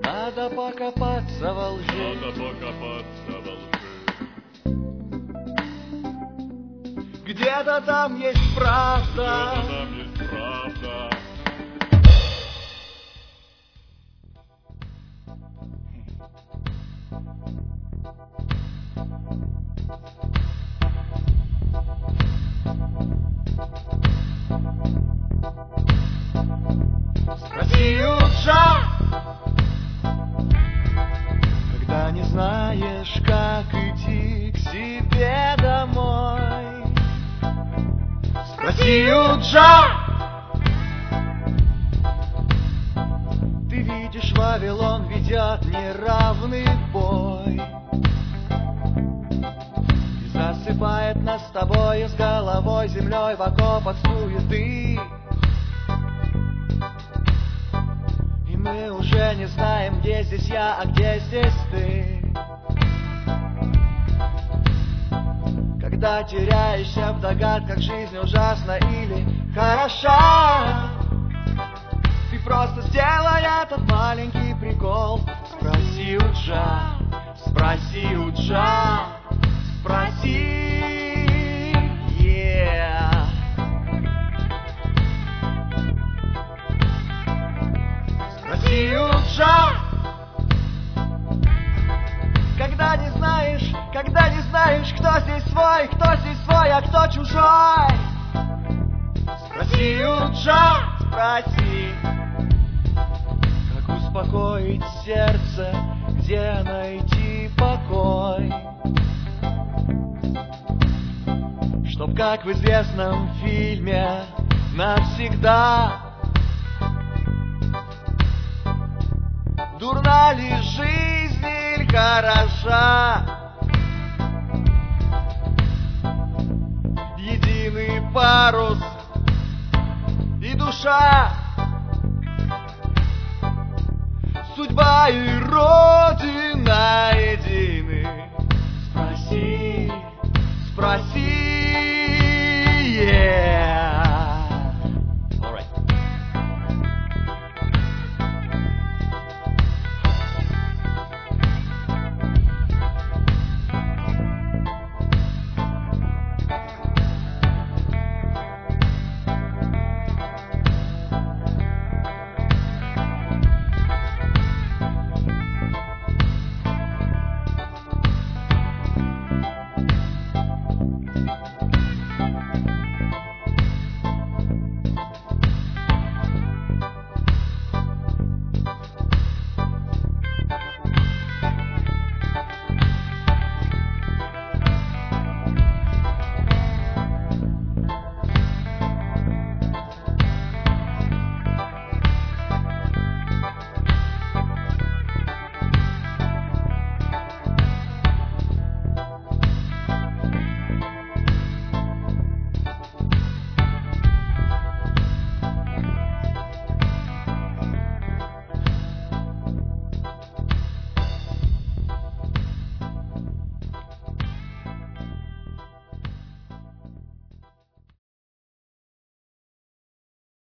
Надо покопаться во лжи. Надо покопаться во лжи. Где-то там есть правда. Где-то там есть правда. Спроси у Джа, когда не знаешь, как идти к себе домой. Спроси у Джа, ты видишь, Вавилон ведет неравный бой и засыпает нас с тобой с головой землей в окопах суеты. И мы уже не знаем, где здесь я, а где здесь ты. Когда теряешься в догадках, жизнь ужасна или хороша, ты просто сделай этот маленький прикол. Спроси у Джа, спроси у Джа, спроси, yeah. Спроси у Джа, когда не знаешь, кто здесь свой, а кто чужой. Спроси у Джа, спроси, как успокоить сердце, где найти покой, чтоб, как в известном фильме, навсегда. Дурна ли жизнь или хороша? Единый парус и душа, судьба и родина.